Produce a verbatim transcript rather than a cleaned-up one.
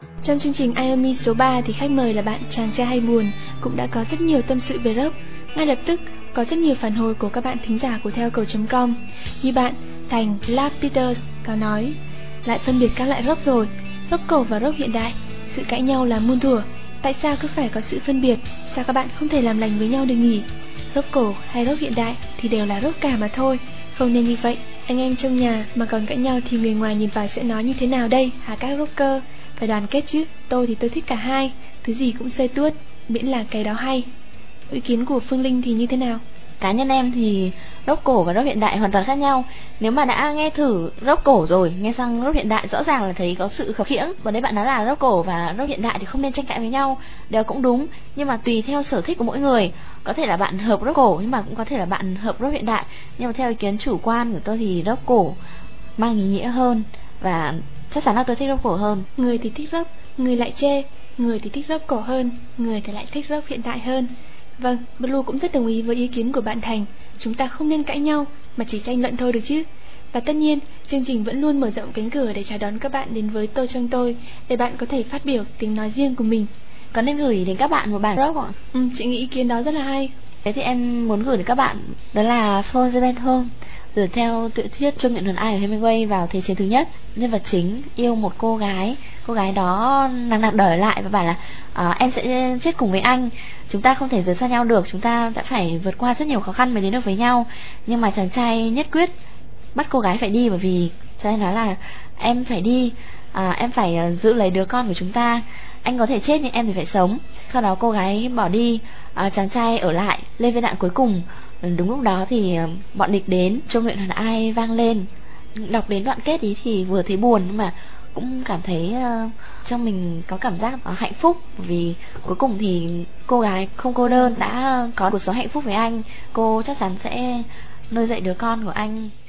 Trong chương trình I Am Me số ba thì khách mời là bạn chàng trai hay buồn cũng đã có rất nhiều tâm sự về rock. Ngay lập tức có rất nhiều phản hồi của các bạn thính giả của theo cầu chấm com. Như bạn Thành Lap Peters có nói: lại phân biệt các loại rock rồi, rock cổ và rock hiện đại, sự cãi nhau là muôn thuở, tại sao cứ phải có sự phân biệt, sao các bạn không thể làm lành với nhau được nhỉ? Rock cổ hay rock hiện đại thì đều là rock cả mà thôi, không nên như vậy. Anh em trong nhà mà còn cãi nhau thì người ngoài nhìn vào sẽ nói như thế nào đây hả các rocker? Phải đoàn kết chứ, tôi thì tôi thích cả hai, thứ gì cũng xơi tuốt, miễn là cái đó hay. Ý kiến của Phương Linh thì như thế nào? Cá nhân em thì rock cổ và rock hiện đại hoàn toàn khác nhau. Nếu mà đã nghe thử rock cổ rồi, nghe sang rock hiện đại rõ ràng là thấy có sự khập khiễng. Và đấy bạn nói là rock cổ và rock hiện đại thì không nên tranh cãi với nhau, đều cũng đúng. Nhưng mà tùy theo sở thích của mỗi người, có thể là bạn hợp rock cổ nhưng mà cũng có thể là bạn hợp rock hiện đại. Nhưng mà theo ý kiến chủ quan của tôi thì rock cổ mang ý nghĩa hơn, và chắc chắn là tôi thích rock cổ hơn. Người thì thích rock, người lại chê. Người thì thích rock cổ hơn, người thì lại thích rock hiện đại hơn. Vâng, Blue cũng rất đồng ý với ý kiến của bạn Thành. Chúng ta không nên cãi nhau, mà chỉ tranh luận thôi được chứ. Và tất nhiên, chương trình vẫn luôn mở rộng cánh cửa để chào đón các bạn đến với Tôi Trong Tôi, để bạn có thể phát biểu tiếng nói riêng của mình. Có nên gửi đến các bạn một bản rock không ạ? Ừ, chị nghĩ ý kiến đó rất là hay. Thế thì em muốn gửi đến các bạn đó là For the Best Home, dựa theo tiểu thuyết Trương Nguyện Hồn Ai của Hemingway vào Thế chiến thứ nhất. Nhân vật chính yêu một cô gái, cô gái đó nặng nặc đòi lại và bảo là à, em sẽ chết cùng với anh, chúng ta không thể rời xa nhau được, chúng ta đã phải vượt qua rất nhiều khó khăn mới đến được với nhau. Nhưng mà chàng trai nhất quyết bắt cô gái phải đi, bởi vì chàng trai nói là em phải đi, à, em phải giữ lấy đứa con của chúng ta, anh có thể chết nhưng em thì phải sống. Sau đó cô gái bỏ đi, à, chàng trai ở lại lên viên đạn cuối cùng. Đúng lúc đó thì bọn địch đến, Trương Nguyện Hồn Ai vang lên. Đọc đến đoạn kết ý thì vừa thấy buồn nhưng mà cũng cảm thấy uh, trong mình có cảm giác uh, hạnh phúc, vì cuối cùng thì cô gái không cô đơn, đã có cuộc sống hạnh phúc với anh. Cô chắc chắn sẽ nuôi dạy đứa con của anh